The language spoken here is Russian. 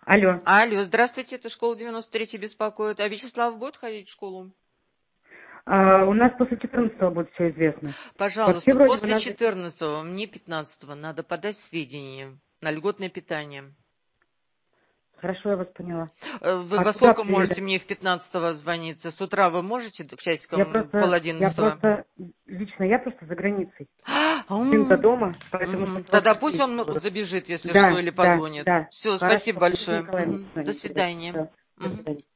Алло. Алло, здравствуйте, это школа 93 беспокоит. А Вячеслав будет ходить в школу? У нас после 14 будет все известно. Вообще Пожалуйста, вроде бы после нас... 14-го, мне 15-го надо подать сведения на льготное питание. Хорошо, я вас поняла. Вы А во куда сколько передать? можете мне в 15-го звониться? С утра вы можете к Я часикам просто, я 10:30? просто, лично я просто за границей. А, Сын-то дома, поэтому мгм. только в Тогда пусть воскресенье он буду. забежит, если что, Да, или да, позвонит. да. Все, спасибо Хорошо, Валентина большое. Николаевна Мгм. До звонит. свидания. Все, до Мгм. свидания.